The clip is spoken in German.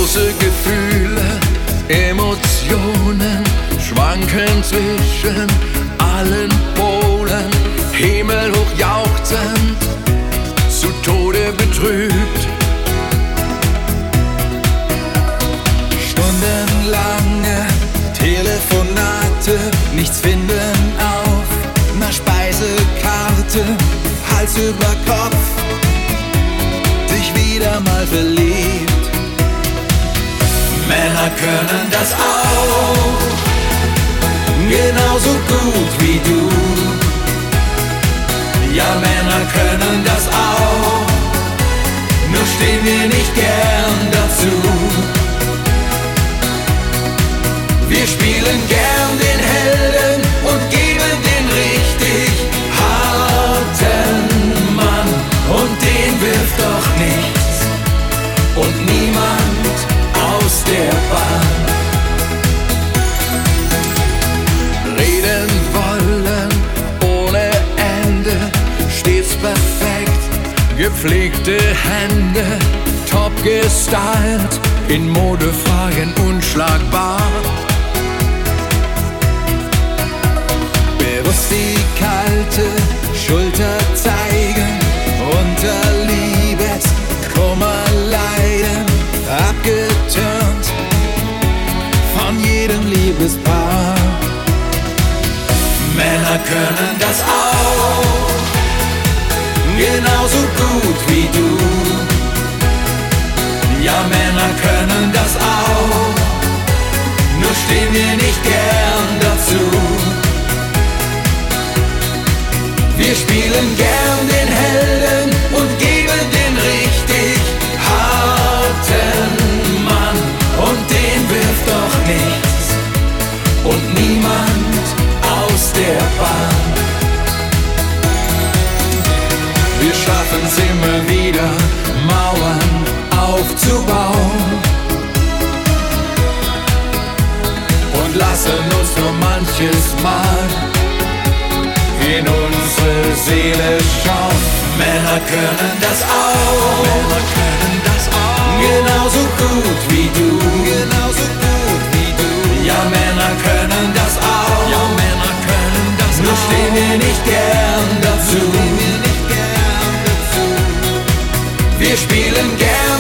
große Gefühle, Emotionen schwanken zwischen allen Polen, himmelhoch jauchzend, zu Tode betrübt. Stundenlange Telefonate, nichts finden auf einer Speisekarte, Hals über Kopf, sich wieder mal verliebt. Männer können das auch, genauso gut wie du. Ja, Männer können das auch, nur stehen wir nicht gern dazu. Wir spielen gern den Helden und geben den richtig harten Mann. Und den wirft doch nichts und niemand aus der Bahn. Reden wollen ohne Ende, stets perfekt, gepflegte Hände, top gestylt, in Modefragen unschlagbar. Bewusst die kalte Schulter zeigen, unter Liebeskummer leiden, abgetürmt von jedem Liebespaar. Männer können das auch, genauso gut wie du. Ja, Männer können das auch, nur stehen wir nicht gern dazu. Wir spielen gern den Helden und geben den richtig harten Mann. Und den wirft doch nichts und niemand aus der Bahn. Wir schaffen's immer wieder, Mauern aufzubauen und lassen uns nur manches Mal in unsere Seele schauen. Männer können das auch, Männer können das auch, genauso gut wie du, genauso gut wie du. Ja, Männer können das auch, ja, Männer können das nur auch, stehen wir nicht gern dazu. Wir spielen gern